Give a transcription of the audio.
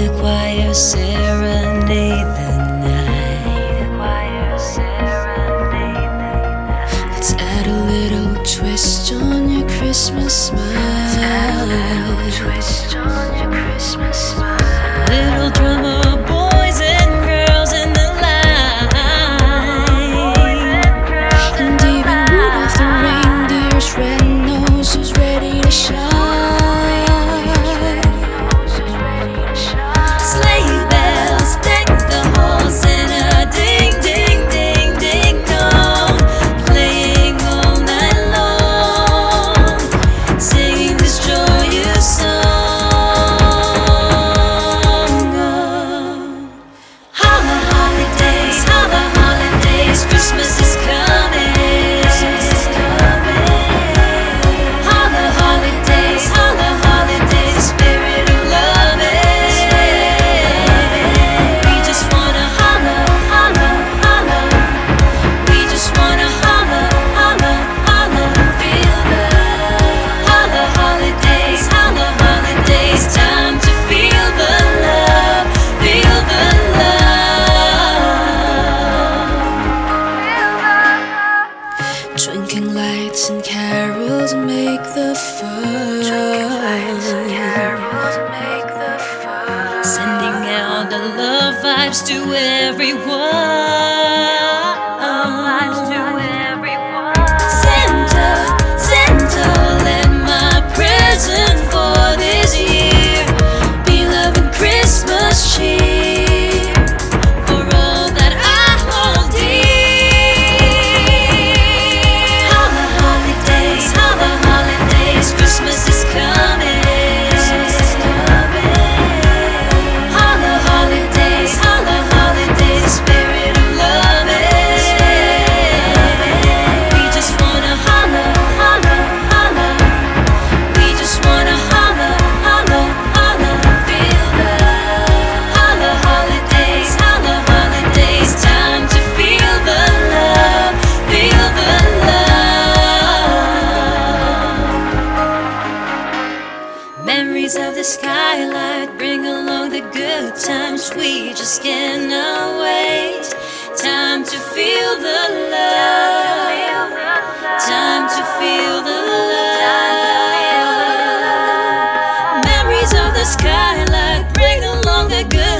the choir serenade the night. Let's add a little twist on your Christmas smile. Little drummer boys and girls in the line, and even Rudolph the reindeer's red nose is ready to shine. Sleigh bells deck the halls in a ding, ding, ding, ding dong, playing all night long, singing this joyous song. Christmas is coming. Holla holidays, spirit of loving. We just wanna holla, holla, holla. We just wanna holla, holla, holla. Feel the holla holidays, time to feel the love, feel the love. Twinkling lights and carols make the fun. Sending out the love vibes to everyone. Santa, Santa, let my present for this year be love and Christmas cheer for all that I hold dear. Holla holidays, Christmas is coming. Holla holidays, spirit of loving. We just wanna holla, holla, holla. We just wanna holla, holla, holla. Feel the holla holidays, time to feel the love, feel the love. Memories of the skylight bring along the good times. We just cannot wait. Time to feel the love. Time to feel the love. Memories of the skylight bring along the good